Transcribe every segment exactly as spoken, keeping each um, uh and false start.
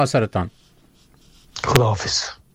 سرطان. خداحافظ.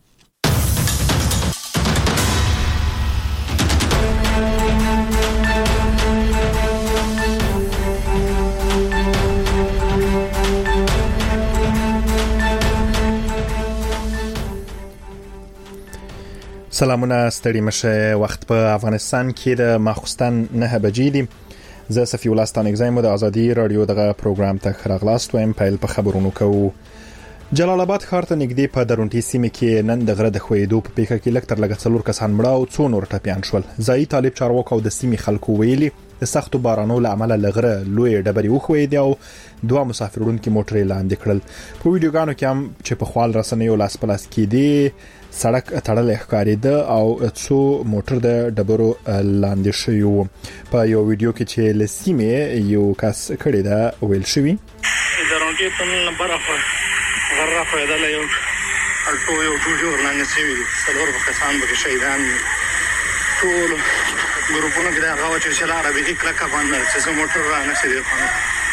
سلامونه، ستړي مشه. وخت په افغانستان کې د ماخوستن نه بجې دي. زه صفی الله ستانګزایم د ازادي رادیو دغه پروګرام ته خراغلاست وایم. پیل په خبرونو کوو. جلال آباد ښار ته نږدې په درونټي سیمه کې نن د غره د خوېدو په پیښه کې لکټر لګ څلور کسان مړه او څو نور ټپيان شول. ځای طالب چارواکو او د سیمې خلکو ویلي د سختو بارانو له امله لغره لوی ډبرې وخوېدې او دوه مسافرون کې موټر لاندې کړل. په ویډیوګانو کې هم چې په خپل رسنیو لاس پلاس کې دي سړک تړل ښکارېده او څو موټر د ډبرو لاندې شوی. په یو ویډیو کې چې لسیمه یو کس کړی دا ویل شوی درونټي تل نمبر اخر غره خویدل یو الټو یو جوړ لاندې سوي څلور کسان به شهیدان ټول ګروپونو کې دا غوا چې شلاره به کله کا باندې چې موټر را نشي خانه.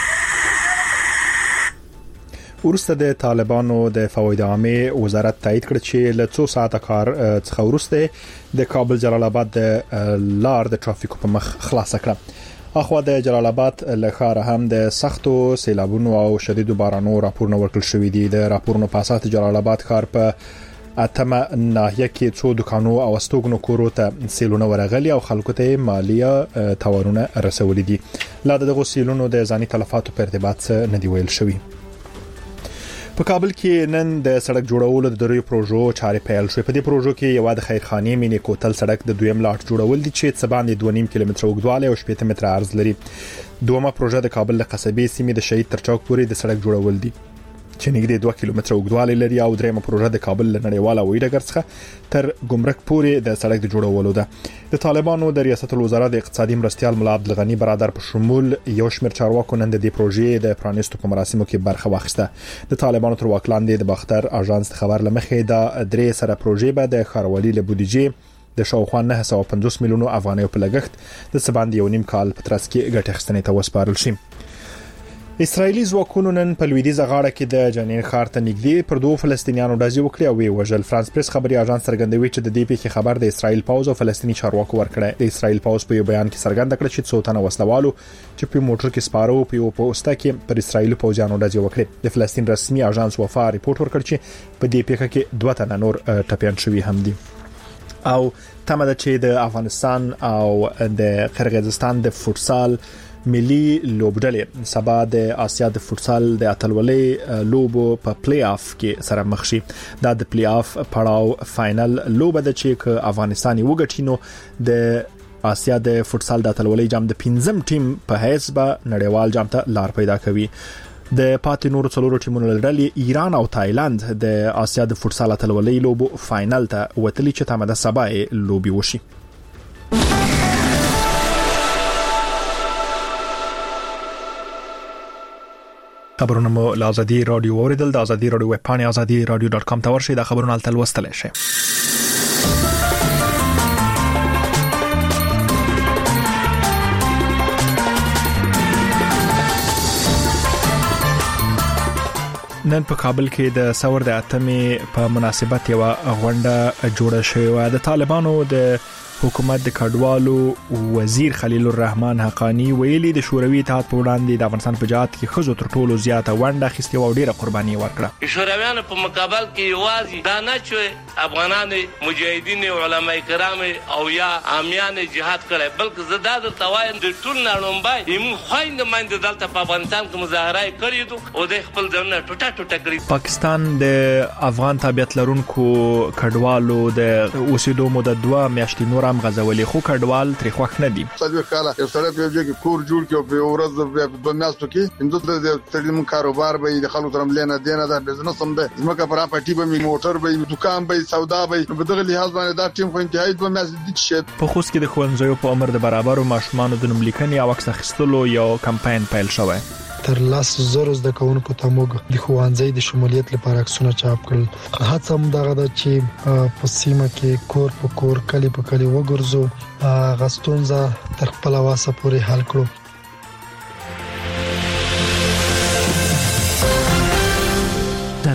ورسته د طالبانو د فواید عامه وزارت تایید کړ چې له څو ساعته کار څخه ورسته د کابل جلال آباد د لار د ترافیکو په مخ خلاص کړه. اخو د جلال آباد له ښار هم د سختو سیلابونو او شدیدو بارانو راپورونه ورکړل شوې دي. د راپورونو په اساس جلال آباد ښار په اتمه ناحیه کې څو دکانو او استوګنو کورو ته سیلونه ورغلي او خلکو ته مالیه تاوانونه رسولې دي. لا دغه سیلونو د ځاني تلفاتو په ارتباط نه دی ویل شوی. په کابل کې نن د سړک جوړولو د دریو پروژو چارې پیل شوې. په دې پروژو کې یو د خیرخانې مینې کوتل سړک د دویم لاټ جوړول دي چې څه باندې دوه نیم کیلومتر اوږدوالی او شپږ متره عرض لري. دومره پروژه د کابل له قصبې سیمې د شهید تر چوک پورې د سړک جوړول دي چې نږدې دوه کیلومتره اوږدوالی لري او دریمه پروژه د کابل له نړیواله هوایي ډګر څخه تر ګمرک پورې د سړک د جوړولو ده. د طالبانو د ریاست الوزرا د اقتصادي مرستيال مولا عبدالغنی برادر په شمول یو شمېر چارواکو نن د دې پروژې د پرانیستو په مراسمو کې برخه واخیسته. د طالبانو تر واک لاندې د باختر اژانس خبر لمخې د درې سره پروژې به د ښاروالي له بودیجې د شاوخوا نه سوه پنځوس میلیونو افغانیو په لګښت د سباند یو نیم کال په ترڅ کې ګټه اخیستنې ته وسپارل شي. اسرایلی ځواکونو نن په لویدیځه غاړه کې د جنین ښار ته نږدې پر دوه فلسطینیانو ډزې وکړې او وی وژل. فرانس پریس خبري اژانس څرګندوي چې د دې پیښې خبر د اسرایل پاوز او فلسطینی چارواکو ورکړی. د اسرایل پاوز په یو بیان کې څرګنده کړه چې څو تنه وسلوالو چې په موټر کې سپارو په یو پوسټه کې پر اسرایل پوځیانو ډزې وکړې. د فلسطین رسمي اژانس وفا ریپورت ورکړ چې په دې پیښه کې دوه تنه نور ټپيان شوي هم دي. او تمه ده چې د افغانستان او د قرغیزستان د فوتسال ملي لوبډلې سبا د آسیا د فوتسال د اتلولۍ لوبو په پلی آف کې سره مخ شي. دا د پلی آف پړاو فائنل لوب ده چې افغانستان وګټي نو د آسیا د فوتسال د اتلولۍ جام د پنځم ټیم په حیث به نړیوال جام ته لار پیدا کوي. د پاتې نورو څلورو ټیمونو لړلې ایران او تایلند د آسیا د فوتسال اتلولۍ لوبو فائنل ته وتلی چې تمه ده سبا لوبي وشي. خبرونه مو له ازادي رادیو اوریدل. د ازادي رادیو ویب پاڼه ازادي رادیو ډاټ کام ته ورشئ. د خبرونو تل وستل شي. نن په کابل کې د ثور د اتمې په مناسبت یو غونډه جوړه شوې. د طالبانو د حکومت د کډوالو وزیر خلیل الرحمن حقانی ویلي د شوروي اتحاد په وړاندې د افغانستان په جهاد کې خزو تر ټولو زیاته ونډه اخیستې او ډیره قرباني ورکړه. شورویانو په مقابل کې یوازې دا نه چې افغانان مجاهدین او علماء کرام او یا عامیان جهاد کړي بلکې زدا د توان د ټول نړومبای یم خويند مند دلته په افغانستان کې مظاهره کړې دي او د خپل ځنه ټوټه ټوټه کړې. پاکستان د افغان تابعیت لرونکو کډوالو د اوسېدو مدد دوه میاشتې نور هم غزولې خو کډوال تر خوښ نه دي. څلور کاله یو سره په یوه کې کور جوړ کړو په ورځ په میاشتو کې هندوستان د تړلیم کاروبار به د خلکو ترم لینه دینه د بزنس هم به زمکه پر اپاټي به موټر به دکان به سودا به په دغه لحاظ باندې دا ټیم خو انتهایی په میاشت دي چې په خوست کې د خوندزیو په امر د برابرو ماشومانو د نوملیکنې او عکس اخیستلو یو کمپاین پیل شوی. تر لاس زرو زده کوونکو ته موږ د خوانځي د شمولیت لپاره عکسونه چاپ کړل. هڅه هم دغه د چې په سیمه کې کور په کور کلی په کلی وګرځو غستونزه تر خپل واسه پورې حل کړو. در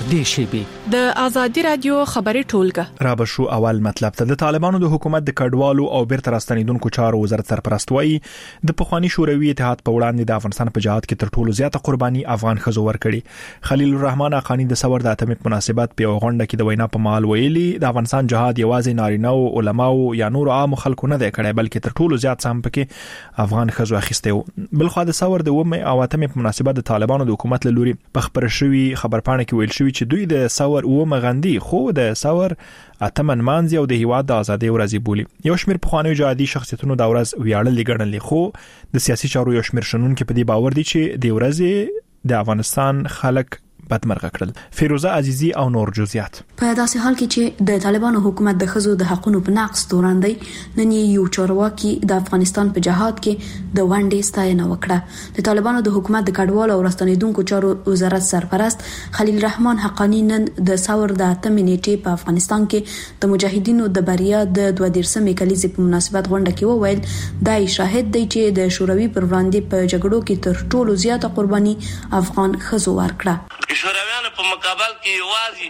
نږدې شي. د ازادي رادیو خبري ټولګه را بشو اول مطلب ته د طالبانو د حکومت د کډوالو او بیرته راستنیدونکو چارو وزارت سرپرست وایي د پخوانی شوروي اتحاد په وړاندې د افغانستان په جهاد کې تر ټولو زیاته قرباني افغان خزو ورکړي. خلیل الرحمن اخانی د ثور د اتمې په مناسبت په غونډه کې د وینا په مال ویلي د افغانستان جهاد یوازې نارینه او علما او یا نور عام خلکو نه دی کړی بلکې تر ټولو زیات سم پکې افغان خزو اخیسته. بل خو د ثور د ومه او اتمې په مناسبت د طالبانو د حکومت له لوري په خبر شوی خبرپاڼه کې ویل شوی چې دوی د ثور ومه غندي خو د ثور اتمن مانځي او د هیواد د ازادۍ ورځ بولي. یو شمېر پخوانیو جهادي شخصیتونو د ورځ ویاړل ګڼل خو د سیاسي چارو یو شمېر شنونکو په دې باور دي چې د ورځ د افغانستان خلک بدمرغه کړل. فیروزه عزیزی او نور جزئیات. په داسې حال کې چې د طالبانو حکومت د خزو د حقوقو په نقض توراندي نن یو چارواکي د افغانستان په جهاد کې د وانډې ستاینه وکړه. د طالبانو د حکومت د کډوالو او راستنیدونکو چارو وزارت سرپرست خلیل الرحمن حقانی نن د ثور د اتمې نیټې په افغانستان کې د مجاهدینو د بریا د دوه دیرشمې کلیزې په مناسبت غونډه کې وویل دای شاهد دی چې د شوروي پر وړاندې په جګړو کې تر ټولو زیاته قرباني افغان خزو ورکړه. شورویانو په مقابل کې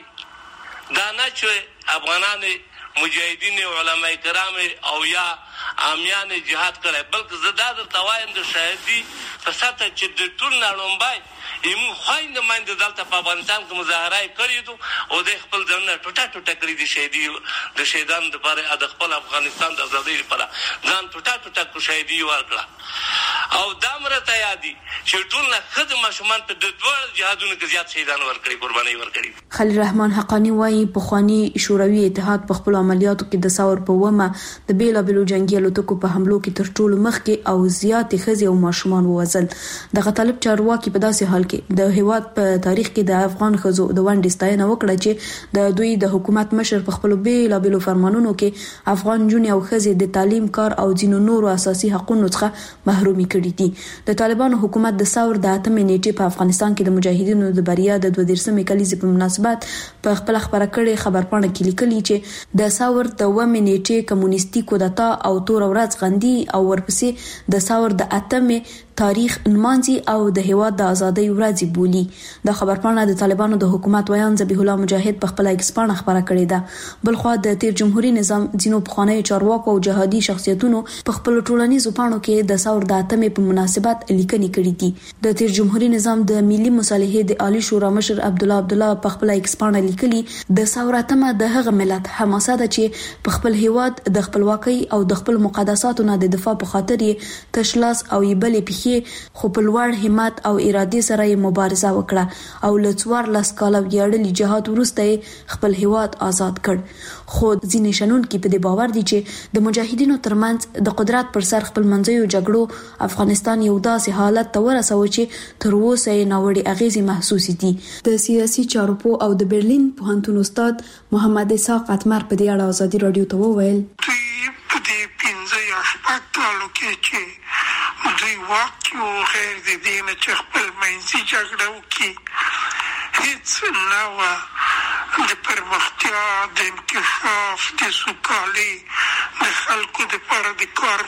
یوازې دا نه چې افغانان مجاهدین علماء کرام او یا عامیان جهاد کړي بلکې زدا د توایم د شهادي په ساته چې د ټول نړومبای یم خويند مند دلته په افغانستان کې مظاهره کړې دي او د خپل ځنه ټوټه ټوټه کړې دي شهادي د شهیدان لپاره د خپل افغانستان د ازادۍ لپاره ځان ټوټه ټوټه کو شهادي ورکړه او دا مرته یادي چې ټول نه خدمت ماشومان په د دوه جهادونو کې زیات شهیدان ورکړي قرباني ورکړي. خلیل الرحمن حقانی وایي په خواني شوروي اتحاد په خپل عملیاتو کې د ثور په ومه د بیلا بیلو جنگي الوتکو په حملو کې تر ټولو مخکې او زیات خزي او ماشومان ووزل. د غطالب چارواکي په داسې حال کې د هیواد په تاریخ کې د افغان خزو د وانډې ستاینه وکړه چې د دوی د حکومت مشر په خپل بیلا بیلو فرمانونو کې افغان جونې او خزي د تعلیم کار او ځینو نورو اساسي حقوقو څخه محرومي کړي دي. د طالبانو حکومت د ثور د اتمې نیټې په افغانستان کې د مجاهدینو د بریا د دوه دیرشمې کلیزې په مناسبت په خپل خبره کړې خبرپاڼه کې لیکلي چې د ثور د ومه نیټې کمونیستي کودتا او تور ورځ غندي او ورپسې د ثور د اتمې تاریخ نمانځي او د هیواد د ازادۍ ورځ بولي. د خبرپاڼه د طالبانو د حکومت ویان ذبیح الله مجاهد په خپل ایکس پاڼه خبره کړې ده. بل خو د تیر جمهوریت نظام ځینو پخوانی چارواکو او جهادي شخصیتونو په خپل ټولنیزو پاڼو کې د ثور د اتمې په مناسبت لیکنې کړې دي. د تیر جمهوریت نظام د ملي مصالحې د عالی شورا مشر عبد الله عبد الله په خپل ایکس پاڼه لیکلي د ثور اتمه د هغه ملت حماسه ده چې په خپل هیواد د خپلواکۍ او د خپل مقدساتو نه د دفاع په خاطر یې تشلاس او یبلې پیخي خو په لوړ همت او اراده سره یې مبارزه وکړه او لڅوار لاس کاله ویاړلي جهاد وروسته خپل هیواد آزاد کړ. خو ځینې شنونکي په دې باور دي چې د مجاهدینو ترمنځ د قدرت پر سر خپل منځیو جګړو افغانستان یو داسې حالت ته ورسوي چې تر اوسه یې ناوړه اغیزې محسوس دي. د سیاسي چارو په او د برلین پوهنتون استاد محمد اسحاق اتمر په دې اړه ازادي رادیو ته وویل په دې پنځه یا شپږ کالو کې چې دوی واقع او غیر د دې نه چې خپل منځي جګړه وکړي هیڅ نه و د پرمختیا د انکشاف د سوکالۍ د خلکو دپاره د کار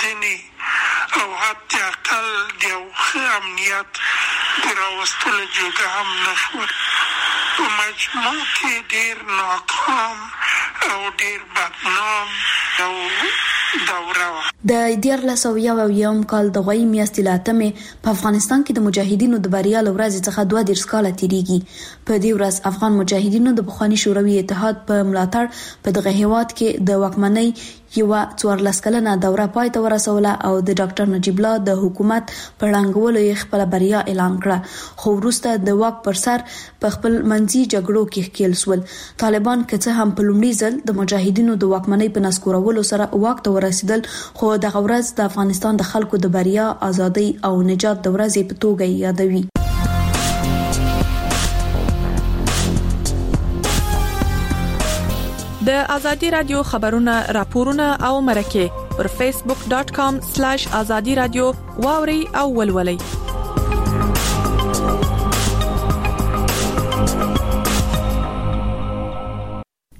موندنې او حتی اقل د یو ښه امنیت د راوستلو جوګه هم نه شول. په مجموع کې ډېر ناکام او ډېر بدنام او دوره وه. د دیارلس او یو اویایم کال د غوی میاشتې له اتمې په افغانستان کې د مجاهدینو د بریا له ورځې څخه دوه دېرش کاله تیریږي. په دې ورځ افغان مجاهدینو د پخواني شوروي اتحاد په ملاتړ په دغه هیواد کې د واکمنۍ یو څوارلس کلنه دوره پای ته ورسوله او د ډاکټر نجیب الله د حکومت په ړنګولو یې خپل بریا اعلان کړه. خو وروسته د واک پر سر په خپل منځي جګړو کې ښکېل سول. طالبان که څه هم په لومړي ځل د مجاهدینو د واکمنۍ په نسکورولو سره واک ته ورسېدل خو دغه ورځ د افغانستان د خلکو د بریا، ازادۍ او نجات د ورځې په توګه یادوي. د ازادي رادیو خبرونه، راپورونه او مرکه پر فیسبوک ډاٹ کام سلیش ازادي رادیو واوري او ولولي.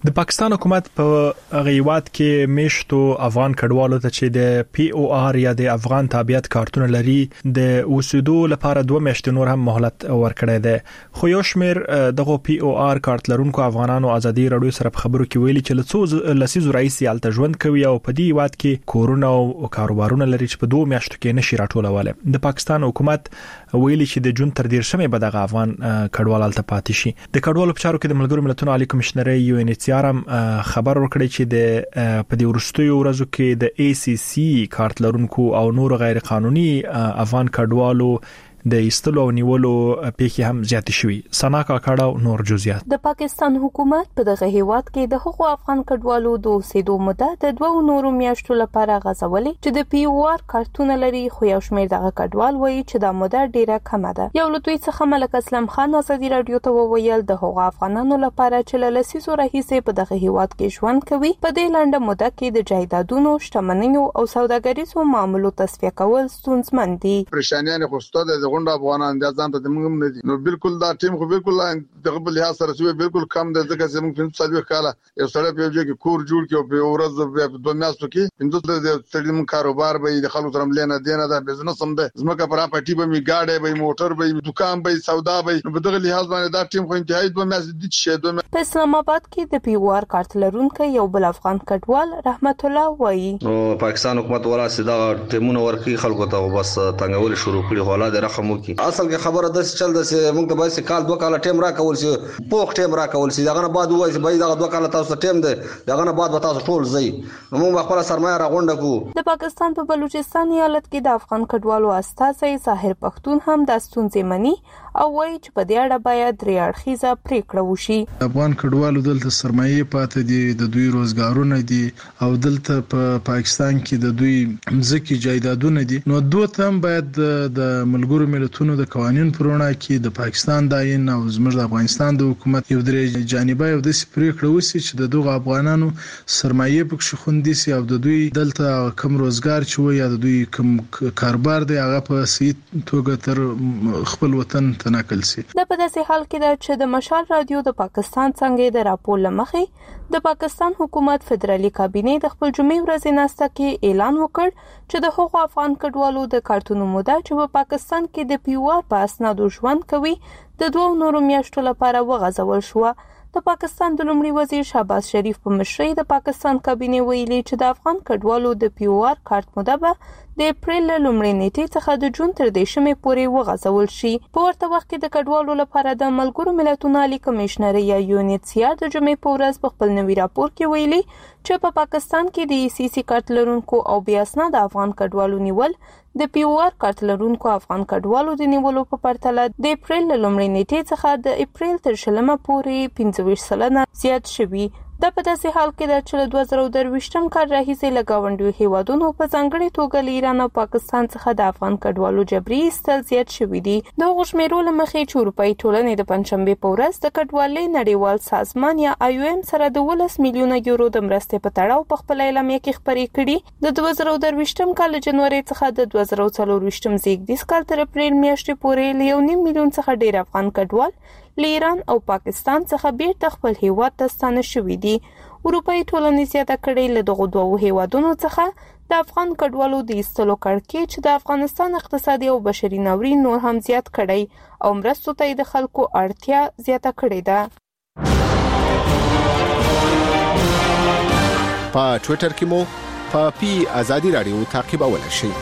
د پاکستان حکومت په غیوات کې میشتو افغان کډوالو ته چې د پی او آر یا د افغان تابعیت کارتونه لري د اوسېدو لپاره دوه میاشتې نور هم مهلت ورکړی دی خو یو شمېر دغه پی او آر کارت لرونکو افغانانو ازادي رادیو سره په خبرو کې ویلي چې لڅو لسیزو رئیس یالته ژوند کوي او په دې هیواد کې کورونه او کاروبارونه لري چې په دوه میاشتو کې نشي راټولوله د پاکستان حکومت ویلي چې د جون تر ډیر شمه به دغه افغان کډوال الته پاتې شي د کډوالو په چارو کې د ملګرو ملتونو عالی کمشنري یو ان ایچ ار خبر ورکړی چې د په دې ورستیو ورځو کې د ای سی سی کارت لرونکو او نور غیر قانوني افغان کډوالو د ایستلو او نیولو پیښې هم زیات شوي سنا کاکړه نور جزئیات د پاکستان حکومت په دغه هیواد کې د حقوق افغان کډوالو د اوسېدو موده د دوه نورو میاشتو لپاره غځولې چې د پی او آر کارتونه لري خو یو شمېر دغه کډوال وایي چې دا موده ډیره کمه ده یو له دوی څخه ملک اسلم خان ازادي رادیو ته وویل د حقوق افغانانو لپاره چې له لسیزو راهیسې په دغه هیواد کې ژوند کوي په دې لنډه موده کې د جایدادونو شتمنیو او سوداګریزو معاملو تصفیه کول ستونزمن دي پریشانیان خوسته د غونډه افغانان د ځان ته موږ نه دي نو بالکل دا ټیم خو بالکل دغه بل لحاظ سره شوی بالکل کم د ځکه چې موږ په څلوي کاله یو سره په یوه کې کور جوړ کړو په ورځ په دوه میاشتو کې پنځه د تړم کاروبار به د خلکو ترم لینه دینه د بزنس هم ده زمکه پر پټي به می گاډي به موټر به دکان به سودا به په دغه لحاظ باندې دا ټیم خو انتهایی دوه میاشتې دي چې دوه په اسلام آباد کې د پی او آر کارت لرونکو یو بل افغان کډوال رحمت الله وایي نو پاکستان حکومت ولا سیدا ټیمونه ورکی خلکو ته بس تنګول شروع کړي هولا د رقمو کې اصل کې خبره د چل د موږ ته بس کال دوه کال ټیم را کول شي پوخ ټیم را کول شي دغه نه بعد وایي به دغه دوه کال تاسو ټیم ده دغه نه بعد تاسو ټول زی نو موږ خپل سرمایه را غونډه کو د پاکستان په بلوچستان ایالت کې د افغان کډوالو استازي ظاهر پښتون هم د ستونزې مني او وایي چې په دې اړه باید درې اړخیزه پریکړه وشي افغان کډوالو دلته سرمایه پاتې دي د دوی روزګارونه دي او دلته په پاکستان کې د دوی ځکه جایدادونه دي نو دوه تم باید د ملګرو ملتونو د قوانين پرونه کې د پاکستان داین او زموږ د افغانستان د حکومت یو درې جانبه یو د پریکړه وسی چې د دوه افغانانو سرمایه پکې خوندي سي او د دوی دلته کم روزګار چوي یا د دوی کم کاروبار دی هغه په سیت توګه تر خپل وطن تنقل سي د په داسې حال کې د چې د مشال رادیو د پاکستان څنګه د راپور لمخې د پاکستان حکومت فدرالي کابینه د خپل جمعې ورځې ناسته کې اعلان وکړ چې د حقوق افغان کډوالو د کارتونو موده چې په پاکستان کې د پی او آر په اسنادو ژوند کوي د دوه نورو میاشتو لپاره وغځول شو د پاکستان د لومړي وزیر شهباز شریف په مشرۍ د پاکستان کابینه ویلي چې د افغان کډوالو د پی او آر کارت موده به د اپریل لومړۍ نیټې څخه د جون تر دیشمې پورې وغځول شي په ورته وخت کې د کډوالو لپاره د ملګرو ملتونو عالی کمشنر یا یو ان ایچ سی آر د جمعې په ورځ په خپل نوي راپور کې ویلي چې په پاکستان کې د ای سی سی کارت لرونکو او بیا اسناد افغان کډوالو نیول د پی او آر کارت لرونکو افغان کډوالو د نیولو په پرتله د اپریل لومړۍ نیټې څخه د اپریل تر شلمه پورې پنځه ویشت سلنه زیات شوي دا په داسې حال کې د چې دوه زره درویشتم کال راهیسې له ګاونډیو هیوادونو په ځانګړي توګه له ایران او پاکستان څخه د افغان کډوالو جبري ایستل زیات شوي دي د هغو شمېرو له مخې چې اروپایي ټولنې د پنجشنبې په ورځ د کډوالۍ نړیوال سازمان یا آی او ایم سره د ولس میلیونه یورو د مرستې په تړاو په خپل اعلامیه کې خبرې کړي د دوه زره درویشتم کال جنوري څخه د دوه زره څلورویشتم زیږدیز کال تر اپریل میاشتې پورې له یو نیم میلیون څخه ډیر افغان کډوال له ایران او پاکستان څخه بیرته خپل هیواد ته ستانه شوي دي اروپایي ټولنې زیاته کړې له دغو دوو هیوادونو څخه د افغان کډوالو د ایستلو کړکېچ چې د افغانستان اقتصادي او بشري ناورین نور هم زیات کړی او مرستو ته د خلکو اړتیا زیاته کړې ده په ټوئیټر کې مو په پی آزادي رادیو تعقیبولای شئ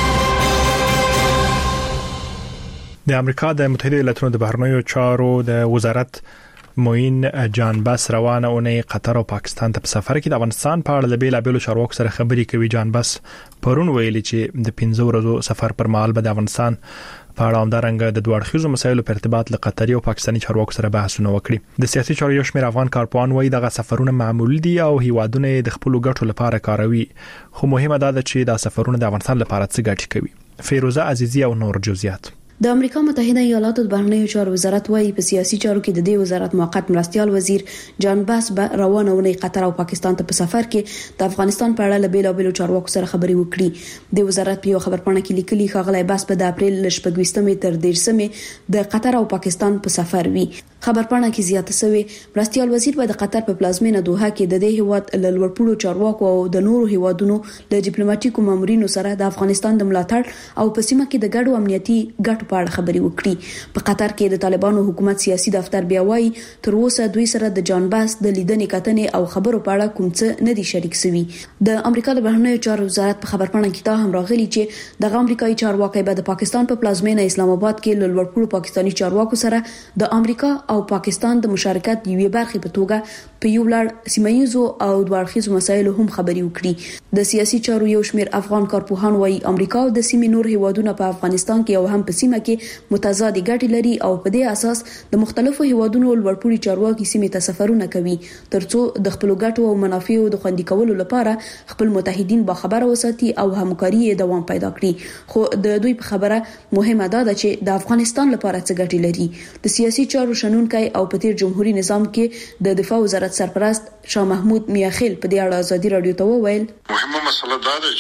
د امریکا د متحده ایالاتونو د بهرنیو چارو د وزارت موین جان باس روانه اونۍ قطر او پاکستان ته په سفر کې د افغانستان په اړه د بیل ابل چارواکو سره خبرې کوي جان باس پرون ویلي چې د پنځه ورځو سفر پر مهال به د افغانستان په اړه همدارنګه د دوه اړخیزو مسایلو په ارتباط له قطري او پاکستاني چارواکو سره بحثونه وکړي د سیاسي چارو یو شمېر افغان کارپوهان وایي دغه سفرونه معمول دي او هیوادونه د خپل ګټو لپاره کاروي خو مهمه ده چې دا سفرونه د افغانستان لپاره څه ګټه کوي فیروزه عزیزی او نور جزئیات د امریکا متحده ایالاتو د بهرنیو چارو وزارت وايي په سیاسي چارو کې د دې وزارت موقت مرستيال وزیر جان باس به روانه ونی قطر او پاکستان ته په سفر کې د افغانستان په اړه له بیلابېلو چارواکو سره خبرې وکړي. د وزارت په یو خبرپاڼه کې لیکلي ښاغلی باس په د اپریل ل شپږ تر دیرشمې د قطر او پاکستان په سفر وي. خبرپاڼه کې زیاته شوې مرستيال وزیر به د قطر په پلازمینه دوحه کې د دې هیواد ل لوړپوړو چارواکو او د نورو هیوادونو له ډیپلوماټیکو مامورینو سره د افغانستان د ملاتړ او په سیمه کې د ګډو امنیتي ګټو په اړه خبرې وکړي. په قطر کې د طالبانو حکومت سیاسي دفتر بیا وایي تر اوسه دوی سره د جان باس د لیدنې کتنې او خبرو په اړه کوم څه نه دي شریک شوي. د امریکا د بهرنیو چارو وزارت په خبرپاڼه کې دا هم راغلي چې د امریکایي چارواکي به د پاکستان په پلازمینه اسلام آباد کې له لوړپوړو پاکستاني چارواکو سره د امریکا او پاکستان د مشارکت یوې برخې په توګه په یو لړ سیمایي او دوړخیزو مسایلو هم خبرې وکړي. د سیاسي چارو یو شمېر افغان کارپوهان وايي امریکا او د سیمې نور هیوادونه په افغانستان کې او هم په سیمه کې متضاد ګټې لري او په دې اساس د مختلفو هیوادونو لوړپوړي چارواکي سیمې ته سفرونه کوي ترڅو د خپل ګټو او منافعو د خوندي کولو لپاره خپل متحدین باخبره وساتي او همکاري دوام پیدا کړي. خو د دوی په خبره مهمه ده چې د افغانستان لپاره څه ګټې لري. د سیاسي چارو شنونکي او په تیر جمهوریت نظام کې د دفاع وزارت سرپرست شاه محمود میاخیل په دې اړه ازادي رادیو ته وویل مهمه مسله دا ده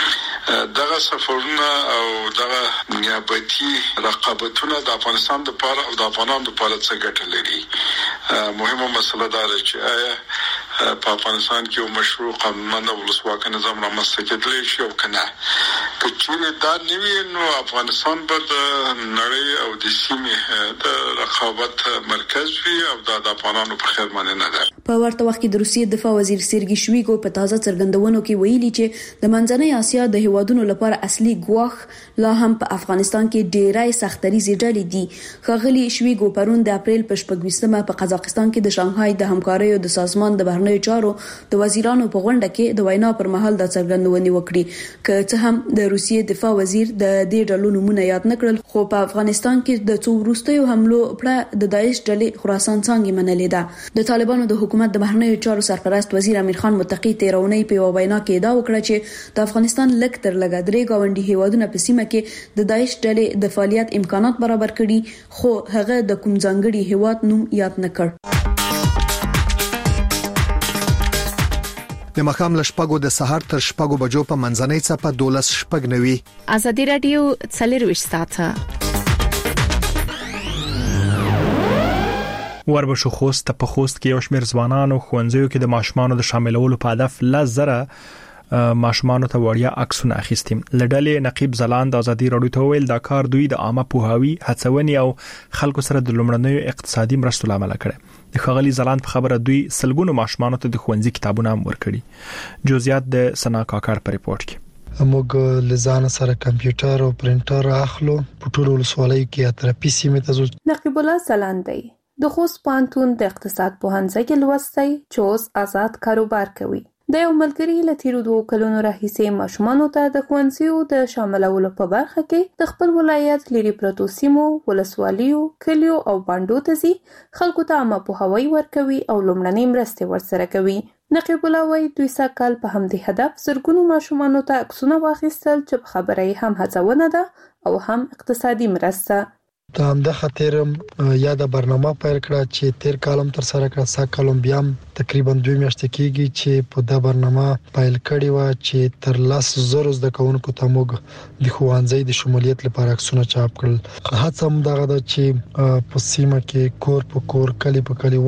چې دغه سفرونه او دغه نیابتي رقابتونه د افغانستان لپاره او د افغانانو لپاره څه ګټه لري. مهمه مسله دا ده چې آیا په افغانستان کې یو مشروع قانونمند او ولسواک نظام رامنځته کېدلی شي او کنه. که چیرې دا نه وي نو افغانستان به د نړۍ او د سیمې د رقابت مرکز وي او دا د افغانانو په خیر باندې نه ده. په ورته وخت کې د روسیې دفاع وزیر سرګي شویګو په تازه څرګندونو کې ویلي چې د منځنۍ اسیا د هیوادونو لپاره اصلي ګواښ لا هم په افغانستان کې ډېرای سختريزي ډلې دي. ښاغلي شویګو پرون د اپریل په شپږمه په قزاقستان کې د شانګهای د همکاریو د سازمان د بهرنیو چارو د وزیرانو په غونډه کې د وینا پر مهال د څرګندونې وکړي. که څه هم د روسیې دفاع وزیر د دې ډلو نومونه یاد نکړل خو په افغانستان کې د څو وروستیو حملو پړه د داعش ډلې خراسان څنګه منلې ده. د طالبانو د حکومت د بهرنیو چارو سرپرست وزیر امیر خان متقی تیرونی په وینا کې دا وکړه چې د افغانستان لک تر لګ درې گاونډي هیوادونه په سیمه کې د داعش ډلې د فعالیت امکانات برابر کړي خو هغه د کوم ځانګړي هیواد نوم یاد نکړ. د مخام لشپګو د سحر تر شپګو بجو په منځنۍ صفه دولس شپګ نوي. ازادي رادیو څلرويش ساعته وربشو خوست په خوست کې یو شمېر ځوانانو خوندزیو کې د ماشومانو د شاملولو په هدف لزره ماشومانو ته وړیا عکسونه اخیستي. لډلې نقیب زلاند ازادي رادیو ته ویل دا کار دوی د عامه پوهاوی هڅونې او خلکو سره د لومړنیو اقتصادي مرستو لامل کړي. د خغلی زلاند په خبره دوی سلګونو ماشومانو ته د خوندزي کتابونه هم ورکړي. جزئیات د سنا کاکړ په ریپورت کې. موږ لزان سره کمپیوټر او پرینټر اخلو په ټولو ولسوالۍ کې اترپی سیمه ته ځو. نقیب الله زلاند دی د خوست پانتون د اقتصاد پوهنځي کې لوستی چې اوس آزاد کاروبار کوي. د یو ملګری له تیرو دوه کلونو راهیسې ماشومانو ته د ښوونځیو د شاملولو په برخه کې د خپل ولایت لري پرتو سیمو ولسوالیو کلیو او باندو ته ځي خلکو ته عامه پوهاوی ورکوي او لومړنۍ مرستې ورسره کوي. نقیب الله وايي دوی سکهال په همدې هدف زرګونو ماشومانو ته عکسونه واخیستل چې په خبره یې هم هڅونه ده او هم اقتصادي مرسته. د همدا خاطر یا د برنامه پیل کړه چې تیر کالم تر سره کړه سا کالم بیا تقریبا دوه میاشتې کېږي چې په دا برنامه پیل کړي و چې تر لاس زر د کوونکو ته موږ د خوانځي د شمولیت لپاره عکسونه چاپ کړل. هڅه هم دغه ده چې په سیمه کې کور په کور کلی په کلی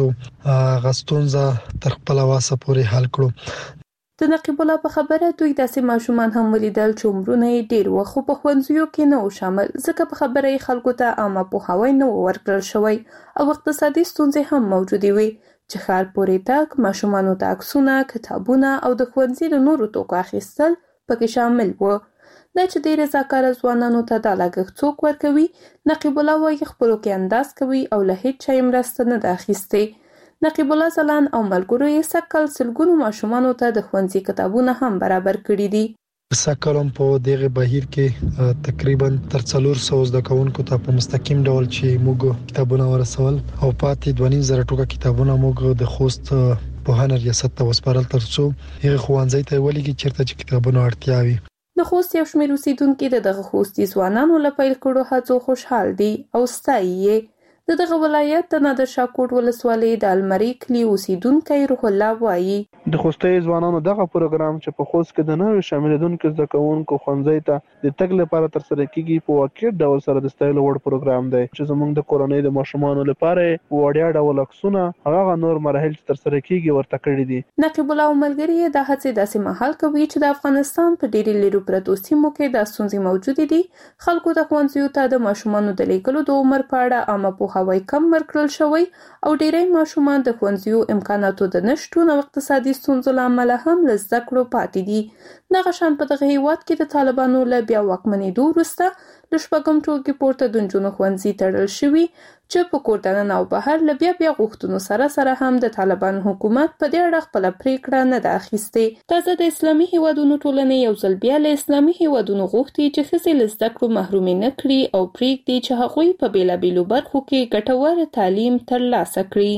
وګرځو غستونزه تر خپل واسه پورې حل کړو. د نقیب الله په خبره دوی داسې ماشومان هم ولیدل چې عمرونه یې ډیر و خو په ښوونځیو کې نه و شامل ځکه په خبره یې خلکو ته عامه پوهاوی نه ورکړل شوی او اقتصادي ستونزې هم موجودې وي چې ښار پورې تګ ماشومانو ته عکسونه کتابونه او د ښوونځي د نورو توکو اخیستل پکې شامل و. دا چې ډېر رضاکاره ځوانانو ته دا لګښت څوک ورکوي نقیب الله وايي خپلو کې انداز کوي او له هیڅ چا یې مرسته نه ده اخیستې. نقیب الله زلان او ملګرو یې سکهال سلګونو ماشومانو ته د ښوونځي کتابونه هم برابر کړي دي. سکهال په دغه بهیر کې تقریبا تر څلور سوه د کوونکو ته په مستقیم ډول چې موږ کتابونه ورسول او پاتې دوه نیم زره ټوکه کتابونه موږ د خوست په هنر ریاست ته وسپارل ترڅو هغه ښوونځي ته ولېږي چیرته چې کتابونه اړتیا وي. د خوست یو شمېر اوسیدونکي د دغه خوستي ځوانانو له پیل کړو هڅو خوشحال دي او ستایي یې. د دغه ولایت د نادر شاه کوټ ولسوالۍ د المري کلي اوسیدونکی روح الله وایي د خوستي ځوانانو دغه پروګرام چې په خوست کې د نوو شاملېدونکو زده کوونکو ښوونځي ته د تګ لپاره ترسره کیږي په واقعي ډول سره د ستایلو وړ پروګرام دی چې زموږ د کورنۍ د ماشومانو لپاره وړیا ډول عکسونه هغه نور مراحل چې ترسره کیږي ورته کړی دي. نقیب الله ملګری د هڅې داسې مهال کوي چې د افغانستان په ډېری لرو پرتو سیمو کې د ستونزې موجودې دي. خلکو د ښوونځیو ته د ماشومانو د لیږلو د عمر په اړه عامه پوهاوی کم ورکړل شوی او ډېری ماشومان د ښوونځیو امکاناتو د نشتون او اقتصادي ستونزو له امله هم له زده کړو پاتې دي. دغه شان په دغه هیواد کې د طالبانو له بیا واکمنېدو وروسته له شپږم ټولګي پورته د نجونو ښوونځي تړل شوي چې په کور دننه او بهر له بیا بیا غوښتنو سره سره هم د طالبان حکومت په دې اړه خپله پرېکړه نه ده اخیستې. تازه د اسلامي هیوادونو ټولنې یو ځل بیا له اسلامي هیوادونو غوښتي چې ښځې له زده کړو محرومې نه کړي او پرېږدي چې هغوی په بېلابېلو برخو کې ګټور تعلیم ترلاسه کړي.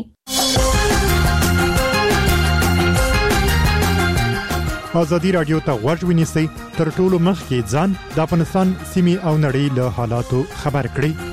ازادي راډیو ته غوږ ونیسئ تر ټولو مخکې ځان د افغانستان سیمې او نړۍ له حالاتو خبر کړئ.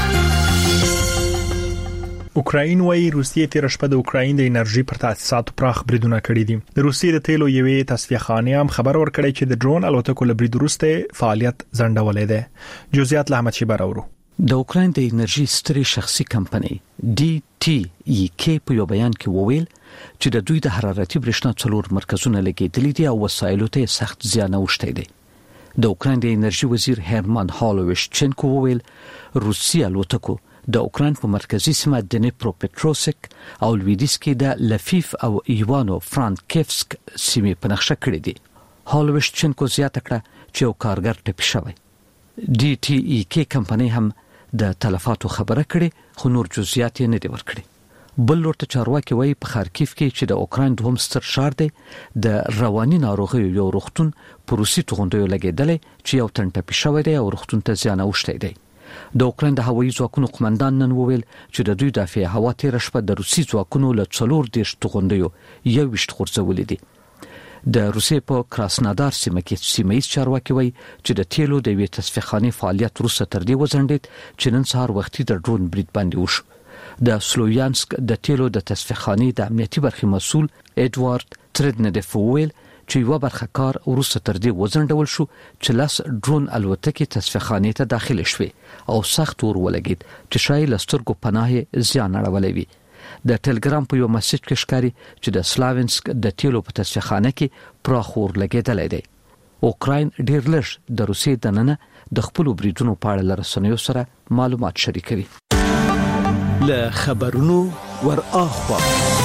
اوکراین وايي روسیې تیر شپه د اوکراین د انرژي پر تاسیساتو پراخ بریدونه کړي دي. د روسیې د تیلو یوې تصفیه خانې هم خبر ورکړی چې د ډرون الوتکو له برید وروسته فعالیت ځنډولې ده. جزئیات له احمد شیبه راوړو. د اوکراین د انرژي سترې شخصي کمپنۍ ډي ټي ای کې په یو بیان کې وویل چې د دوی د حرارتي برېښنا څلور مرکزونه لګېدلي دي او وسایلو ته سخت زیان اوښتی دی. د اوکراین د انرژي وزیر هرمان هالوویشچنکو وویل روسي الوتکو د اوکراین په مرکزي سیمه دنیپروپټروسک او لویدیس کې د لفیف او ایوانو فرانکیفسک سیمې په نقشه کړې دي. هالوویشچنکو زیاته کړه چې یو کارګر ټپي شوی. ډي ټي ای کې کمپنۍ هم د تلفاتو خبره کړې خو نور جزئیات یې نه دي ورکړي. بل لورته چارواکي وایي په خارکیف کې چې د اوکراین دوهم ستر ښار دی د رواني ناروغیو یو روغتون په روسي توغندیو لګېدلی چې یو تن ټپي شوی دی او روغتون ته زیان اوښتی دی. د اوکراین د هوایي ځواکونو قومندان نن وویل چې د دوی دافعه هوا تېره شپه د روسي ځواکونو له څلور دېرش توغندیو یوویشت غورځولي دي. د روسیې په کراسنادار سیمه کې سیمه‌ایز چارواکي وایي چې د تیلو د یوې تصفیه خانې فعالیت وروسته تر دې وځنډېد چې نن سهار وختي د ډرون برید باندې وشو. د سلویانسک د تیلو د تصفیه خانې د امنیتي برخې مسؤل اډوارد تریدنډف وویل چې یو برخه کار وروسته تر دې وځنډول شو چې لاس ډرون الوتکې تصفیه خانې ته داخله شوې او سخت اور ولګید چې شاید لسترګو پناه زیان اړولی وي. د ټلګرام په یو میسج کې ښکاري چې د سلاوینسک د تیلو په تصفیه خانه کې پراخ اور لګېدلی دی. اوکراین ډېر لږ د روسیې دننه د خپلو بریدونو په اړه له رسنیو سره معلومات شریکوي. له خبرونو ور اخوا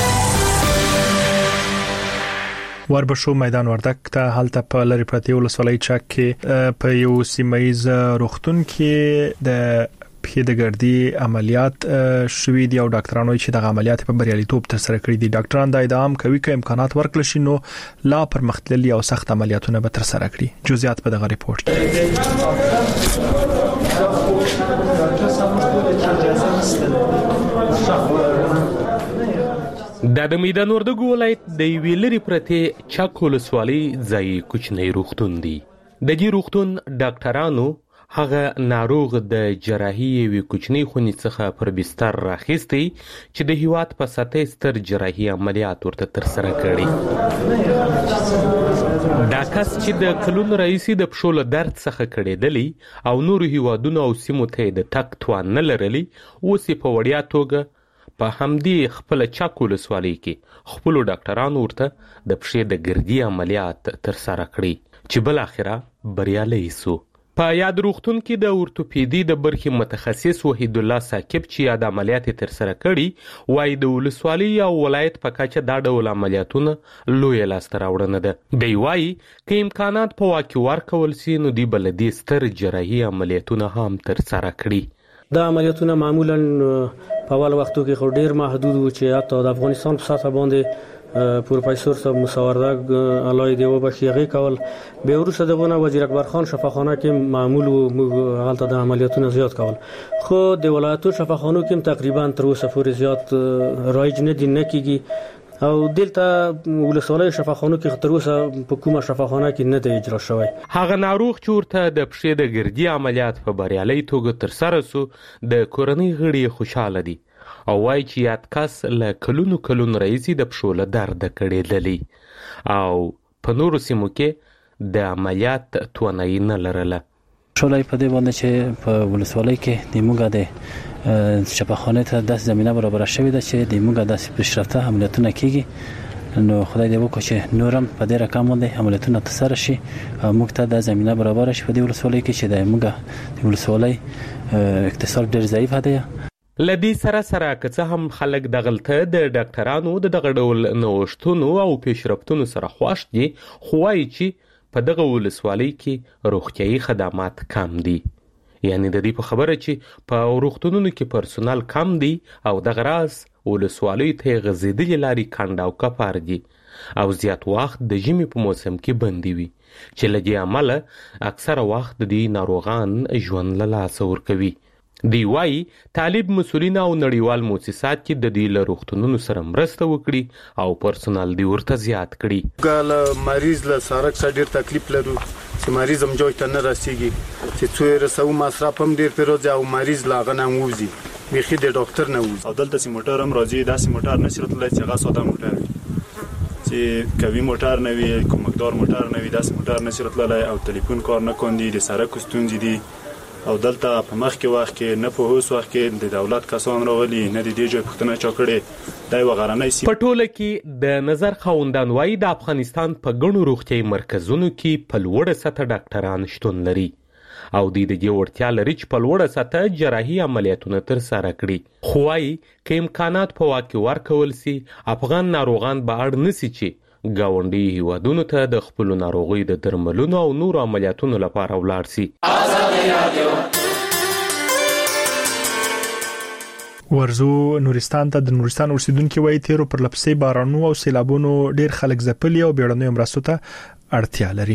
وربشو میدان وردک ته هلته په لری پرتی ولسوالۍ چک کې په یو سیمایز روغتون کې د په د ګردي عملیات شوې دي او ډاکټرانو چې د عملیات په بریالیتوب تر سره کړی دي. ډاکټران دا ادعا کوي چې امکانات ورکړل شي نو لا پرمختللي او سخت عملیاتونه به تر سره کړي. جزئیات په دغه ریپورت دا د میدان وردګو ولایت د یوې لرې پرتې چک ولسوالۍ ځایي کوچنی روغتون دی. د دې روغتون ډاکټرانو هغه ناروغ د جراحي یوې کوچنۍ خونې څخه پر بستر راخیستی چې د هیواد په سطحه ستر جراحي عملیات ورته ترسره کړي. دا کس چې د کلونو راهیسې د پښو له درد څخه کړېدلی او نورو هیوادونو او سیمو ته د تګ توان نه لرلی اوس یې په وړیا توګه په همدې خپل چک ولسوالۍ کې خپلو ډاکټرانو ورته د پښې د ګردي عملیات ترسره کړي چې بل اخره بریالی سو. په یاد روغتون کې د اورتوپیدي د برخې متخصص وحید الله ثاقب چې یاد عملیات ترسره کړي وایي د ولسوالۍ او ولایت په کچه دا ډول عملیاتونه لویه لاسته راوړنه ده. دی وایي که امکانات په واقع ورکول سي نو دوی به له دې ستر جراحي عملیاتونه هم ترسره کړي. دا عملیاتونه معمولا په اول وختو کې خو ډیر محدود و چې حتی د افغانستان په سطح باندې پروفیسور صاحب مساوردک علای دی وبخښي هغه کول به وروسته دغه وزیر اکبر خان شفاخانه کې معمول و غلطه د عملیاتونو زیات کول خو د ولایتو شفاخانو کې تقریبا تر اوسه پورې زیات رایج نه دي نه کیږي. او دلته ولسوالۍ شفاخانو کې تر اوسه په کومه شفاخانه کې نه دی اجرا شوی. هغه ناروغ چې ورته د پښې د ګردي عملیات په بریالي توګه ترسره سو د کورنۍ غړي خوشاله دي او وایي چې یاد کس له کلونو کلونو راهیسې د پښو له درده کړېدلی او په نورو سیمو کې د عملیات توانایي نه لرله. شولای په دې باندې چې په ولسوالۍ کې د موږ د شفاخانه ته داسې زمينه برابر شوې ده چې د موږ داسې پیشرفته عملیاتونه کیږي، نو خدای دې وکړي چې نورم په دې رقم باندې عملیاتونه ترسره شي او موږ ته د زمينه برابر شي په دې ولسوالۍ کې چې د موږ د ولسوالۍ اقتصاد ډېر ضعیف دی. لدی سره سره که څه هم خلک د غلطه د ډاکټرانو د دغه ډول نوښتونو او پیشرفتونو سره خوښ دي، خو وایي چې په دغه ولسوالۍ کې روغتیايي خدمات کم دي. یعنی د دې په خبره چې په روغتونونو کې پرسونل کم دي او دغه راز ولسوالۍ ته غزیدلې لارې کانډ او کپار دي او زیات وخت د ژمي په موسم کې بندي وي چې له دې امله اکثره وخت د دې ناروغان ژوند له لاسه ورکوي. دی وایي طالب مسؤلین او نړیوال مؤسسات کې د دې له روغتونونو سره مرسته وکړي او پرسونل دی ورته زیات کړي. ګاله مریض له سارک سره ډیر تکلیف لرو چې مریض هم جوړ ته نه رسیږي چې څو رسو مصرف هم ډیر پیروز او مریض لاغه نه ووزي بيخي د ډاکټر نه ووزي. او دلته سي موټر هم راځي داسې موټر نه شرط لای چې غا ساده موټر چې کوي موټر نه وي کوم مقدار موټر نه وي داسې موټر نه شرط لای او ټلیفون کار نه کوي د سارک ستونزې دي او دلته په مخ کې وخت کې نه په هوس وخت کې د دولت کسان راغلي نه د دې ځای پښتنه چا کړي دای وغرانای سي. په ټوله کې د نظر خوندان وایي د افغانستان په ګڼو روغتیايي مرکزونو کې په لوړه سطح ډاکټران شتون لري او د دې وړتیا لري چې په لوړه سطح جراحي عملیاتونه ترسره کړي. خو وایي که امکانات په واقع ورکول سي افغان ناروغان به اړ نسی چې ګاونډي هیوادونو ته د خپل ناروغي د درملونو او نور عملیاتونو لپاره ولاړ سي. ورزو نورستان ته د نورستان اوسیدونکو وایي تیرو پر لپسې بارانو او سیلابونو ډیر خلک ځپلي او بیړنیو مرستو ته اړتیا لري.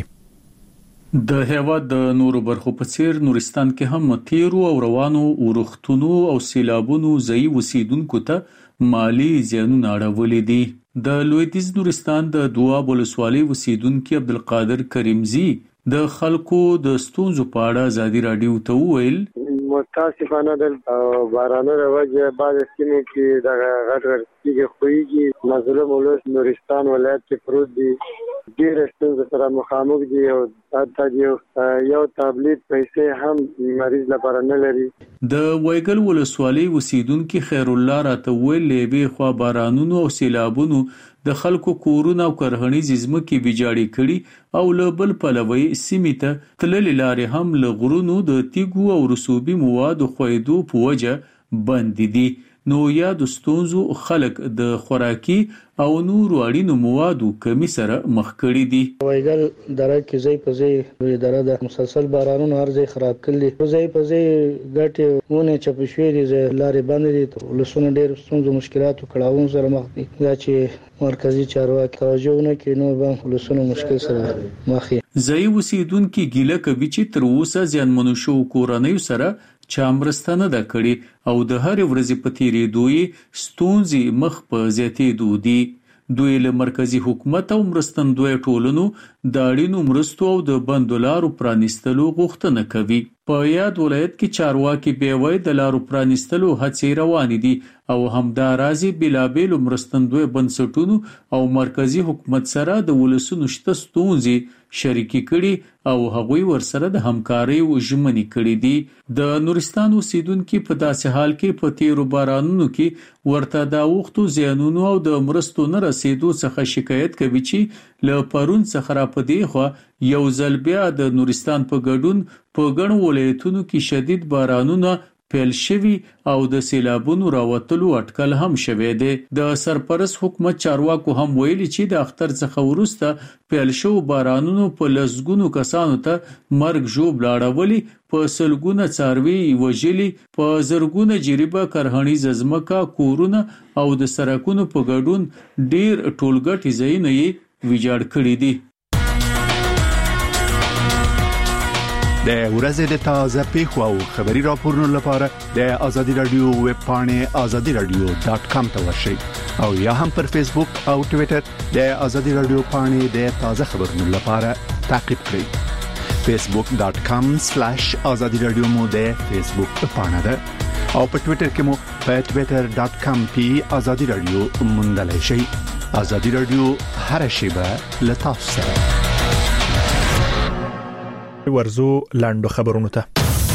د هیواد د نورو برخو په څیر نورستان کې هم تیرو او روانو ورختونو او سیلابونو ځای اوسیدونکو ته مالی زیانونه اړولې دي. د لویدیځ نورستان د دواب ولسوالۍ اوسیدونکو عبدالقادر کریمزی د خلکو د ستونزو په اړه ازادي رادیو ته وویل متاسفانه د بارانو د وجه بعض سیمو کې د غټ غټ تیږې خوېږي. مظلوم ولس نورستان ولایت کې پروت دی، ډېر ستونزې سره مخامخ دي او حتی یو تابلیت پیسې هم مریض لپاره نه لري. د وایګل ولسوالۍ اوسیدونکو خیر الله راته ویل لېبې خوا بارانونو او سیلابونو د خلکو کورونه او کرهنیز ځمکې ویجاړې کړي او له بل پلوي سیمې ته تللې لارې هم له غرونو د تیګو او رسوبي موادو خویدو په وجه بند دي. نو یا د ستونزو خلک د خوراکي او نورو اړینو موادو کمی سره مخ کړي دي. وایګل دره کې ځای په ځای دره د مسلسل بارانونو هر ځای خراب کړي، ځای په ځای ګټه ونه چپ شوې دي، لارې بند دي، ولسونه ډېر ستونزو مشکلاتو کړهون سره مخ دي. دا چې مرکزی چارواکي توجه نه کوي نو به ولسونه مشکل سره مخ دي. ځای اوسیدونکو ګیله کوي چې تر اوسه زیانمنو شو کورنۍ سره چا مرسته نه ده کړې او د هر ورځې په تیریدو یې ستونزې مخ په زیاتېدو دي. دوی له مرکزی حکومت او مرستندوی ټولنو د اړینو مرستو او د بندو لارو پرانیستلو غوښتنه کوي. په یاد ولایت کې چارواکي بیوي د لارو پرانیستلو هڅې روانې دي او همدا راځي بلابېلو مرستندوی بنسټونو او مرکزی حکومت سره د ولسونو شته ستونزې شریکي کړي او هغوی ورسره د همکارۍ ژمنې کړي دي. د نورستان اوسیدونکو په داسې حال کې په تیرو بارانونو کې ورته د اوختو زیانونو او د مرستو نه رسیدو څخه شکایت کوي چې له پرون څخه را پدې خو یو ځل بیا د نورستان په ګډون په ګڼو ولایتونو کې شدید بارانونه پیل شوی او د سیلابونو راوتلو اټکل هم شوی دی. د سرپرست حکومت چارواکو هم ویلي چې د اختر څخه وروسته پیل شو بارانونو په لسګونو کسانو ته مرګ ژوبل اړولي، په سلګونه څاروي وژلي، په زرګونه جریبه کرهنیز ځمکه، کورونه او د سړکونو په ګډون ډیر ټولګټي ځایونه یې ویجاړ کړي دي. د ورځې د تازه پیښو او خبري راپورونو لپاره د ازادي رادیو ویب پاڼه ازادي رادیو ډاٹ کام ته ورشئ او یا هم پر فیسبوک او ټوئیټر د ازادي رادیو پاڼه د تازه خبرونو لپاره تعقیب کړئ فیسبوک ډاٹ کام سلیش ازادي رادیو مو د فیسبوک پاڼه ده او په ټوئیټر کې مو په ټوئیټر ډاٹ کام کې ازادي رادیو موندلای شئ ازادي رادیو هر شیبه لتاسو سره ورزو لاندو خبرونو ته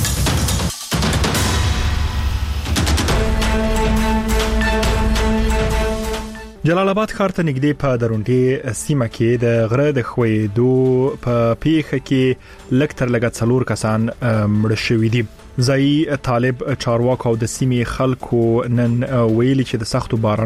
جلال آباد ښار ته نږدې په درونټي سیمه کې د غره د خوېدو په پیښه کې لږ تر لږه څلور کسان مړ شوي دي ځایي طالب چارواکو او د سیمې خلکو نن ویلي چې د سختو باران